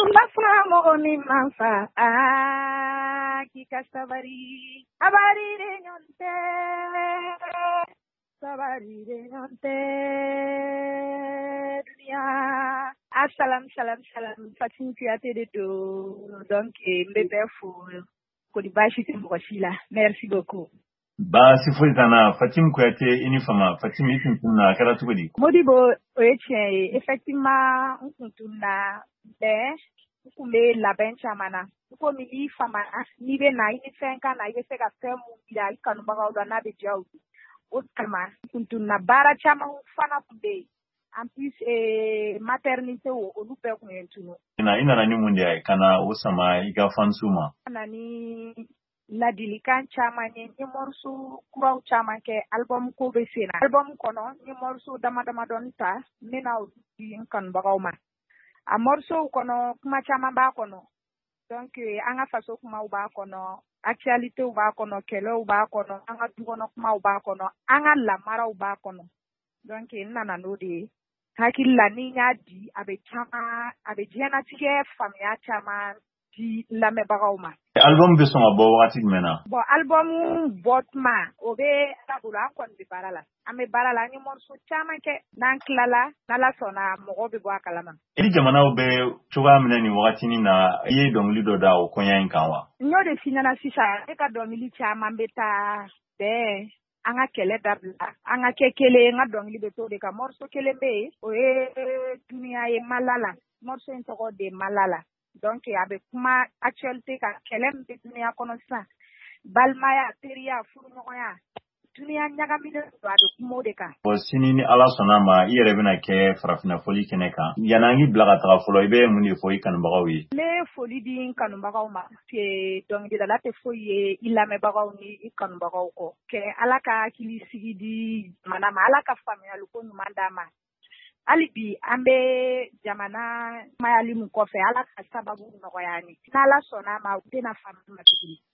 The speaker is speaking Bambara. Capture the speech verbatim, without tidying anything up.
Mbafamo ni manfa ah kika sabari abari de nyonte sabari de nyonte dunia. Assalam salam salam Fatim Kouyaté de do donc mbebe fou ko di bashi timboshila. Merci beaucoup. Ba sifuri tana Fatim Kouyaté inifama Fatim itunna kala tugodi. Modibo oyeche effectivement untunna be kumbe labɛn caman na ko min ni fama ni bɛ na i ni fɛn ka na i bɛ se ka fɛn mun jira i kanubagaw la n'a bɛ diya u ye o kama kuntunna baara caman fana tun bɛ yen en plus maternité o olu bɛɛ tun ye tunu. Ina i nana ni mun de ye ka na o sama i ka fansu ma. Na ni ladilikan caman ye n ye morceau kuraw caman kɛ album ko bɛ sen na album kɔnɔ n ye morceau dama dama dɔɔni ta n bɛna o di n kanubagaw ma. A morceau kono kuma caman b'a kɔnɔ donc an ka faso kumaw b'a kɔnɔ actualité b'a kɔnɔ kɛlɛw b'a kɔnɔ an ka dukɔnɔ kumaw b'a kɔnɔ an ka lamaraw b'a kɔnɔ donc n nana n'o de ye hakili la ni n y'a di a bɛ caman a bɛ diɲɛnatigɛ faamuya caman di lamɛnbagaw ma. Album bɛ sɔn ka bɔ wagati jumɛn na? Bon album bɔ tuma o bɛ ala bolo an kɔni bɛ baara la an bɛ baara la an ye morceau caman kɛ n'an tilala n'ala sɔnna mɔgɔw bɛ bɔ a kalama. I jamanaw bɛ cogoya minɛ nin wagatinin na i ye dɔnkili dɔ da o kɔɲɔ in kan wa? N y'o de f'i ɲɛna sisan e ka dɔnkili caman bɛ taa bɛn an ka kɛlɛ dabila an ka kɛ kelen n ka dɔnkili bɛ to de kan morceau kelen bɛ yen o ye duniya ye malala morceau in tɔgɔ de malala. Donc a bɛ kuma actualité kan kɛlɛ min bɛ duniya kɔnɔ sisan balimaya teriya furuɲɔgɔnya duniya ɲagaminen don a bɛ kuma o de kan. Bon sini ni ala sɔnna ma i yɛrɛ bɛna kɛ farafinna foli kɛnɛ kan yan'an k'i bila ka taga fɔlɔ i bɛ mun de fɔ i kanubagaw ye? N bɛ foli di n kanubagaw ma dɔnkilidala tɛ foyi ye i lamɛnbagaw ni i kanubagaw kɔ kɛ ala ka hakili sigi di jamana ma ala ka faamuyaliko ɲuman d'a ma. Hali bi an bɛ jamana mayali min kɔfɛ ala ka sababu nɔgɔya ni n'ala sɔnna ma u tɛna faamu ma tuguni.